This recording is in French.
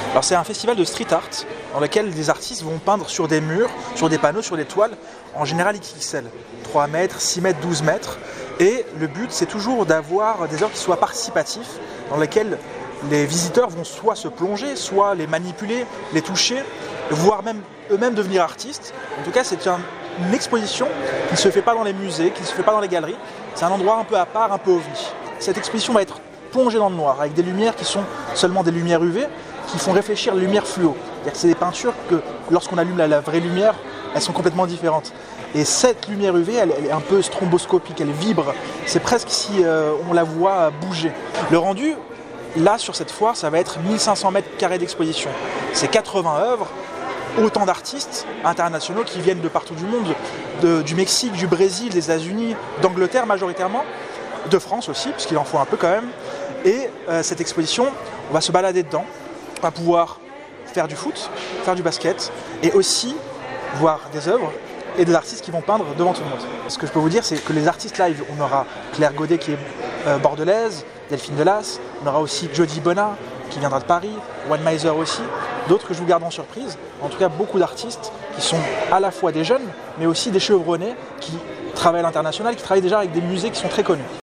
Alors c'est un festival de street art dans lequel des artistes vont peindre sur des murs, sur des panneaux, sur des toiles, en général XXL, 3 mètres, 6 mètres, 12 mètres. Et le but c'est toujours d'avoir des œuvres qui soient participatifs, dans lesquelles les visiteurs vont soit se plonger, soit les manipuler, les toucher, voire même eux-mêmes devenir artistes. En tout cas c'est une exposition qui ne se fait pas dans les musées, qui ne se fait pas dans les galeries. C'est un endroit un peu à part, un peu ovni. Cette exposition va être plongée dans le noir, avec des lumières qui sont seulement des lumières UV, qui font réfléchir les lumières fluo. C'est-à-dire que c'est des peintures que, lorsqu'on allume la vraie lumière, elles sont complètement différentes. Et cette lumière UV, elle est un peu stromboscopique, elle vibre. C'est presque si on la voit bouger. Le rendu, là, sur cette foire, ça va être 1500 mètres carrés d'exposition. C'est 80 œuvres, autant d'artistes internationaux qui viennent de partout du monde, du Mexique, du Brésil, des États-Unis, d'Angleterre majoritairement, de France aussi, parce qu'il en faut un peu quand même. Et cette exposition, on va se balader dedans, on va pouvoir faire du foot, faire du basket, et aussi voir des œuvres et des artistes qui vont peindre devant tout le monde. Ce que je peux vous dire, c'est que les artistes live, on aura Claire Godet qui est bordelaise, Delphine Delas, on aura aussi Jody Bonnat qui viendra de Paris, One Miser aussi, d'autres que je vous garde en surprise. En tout cas, beaucoup d'artistes qui sont à la fois des jeunes, mais aussi des chevronnés qui travaillent à l'international, qui travaillent déjà avec des musées qui sont très connus.